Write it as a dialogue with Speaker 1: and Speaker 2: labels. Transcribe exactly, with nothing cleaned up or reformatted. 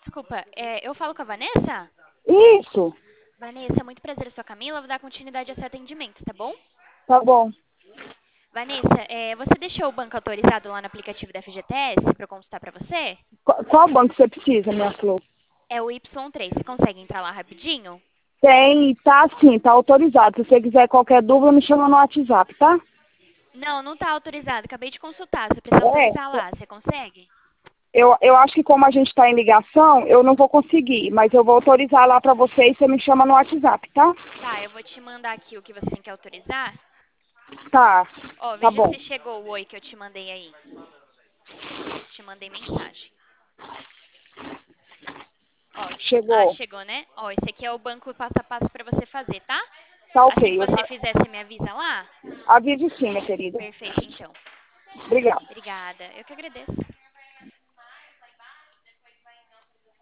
Speaker 1: desculpa. É, eu falo com a Vanessa?
Speaker 2: Isso,
Speaker 1: Vanessa, muito prazer, eu sou a Camila. Vou dar continuidade a esse atendimento, tá bom?
Speaker 2: tá bom.
Speaker 1: Vanessa, é, você deixou o banco autorizado lá no aplicativo da F G T S para eu consultar para você?
Speaker 2: Qual, qual banco você precisa, minha flor?
Speaker 1: É o Y três. Você consegue entrar lá rapidinho?
Speaker 2: Tem, tá sim, tá autorizado. Se você quiser qualquer dúvida, me chama no WhatsApp, tá?
Speaker 1: Não, não está autorizado. Acabei de consultar. Você precisa
Speaker 2: É,
Speaker 1: autorizar lá. Você consegue?
Speaker 2: eu, eu acho que como a gente tá em ligação, eu não vou conseguir, mas eu vou autorizar lá pra você e você me chama no WhatsApp, tá?
Speaker 1: Tá, eu vou te mandar aqui o que você tem que autorizar.
Speaker 2: Tá,
Speaker 1: Ó,
Speaker 2: tá
Speaker 1: veja
Speaker 2: bom.
Speaker 1: se chegou o oi que eu te mandei aí. Te mandei mensagem. Ó, ah,
Speaker 2: Chegou.
Speaker 1: chegou, né? Ó, esse aqui é o banco passo a passo para você fazer, tá?
Speaker 2: Tá
Speaker 1: Assim que
Speaker 2: ok. Eu
Speaker 1: você
Speaker 2: já
Speaker 1: fizer, você me avisa lá?
Speaker 2: aviso sim, minha querida.
Speaker 1: Perfeito, então.
Speaker 2: Obrigada.
Speaker 1: Obrigada. Eu que agradeço.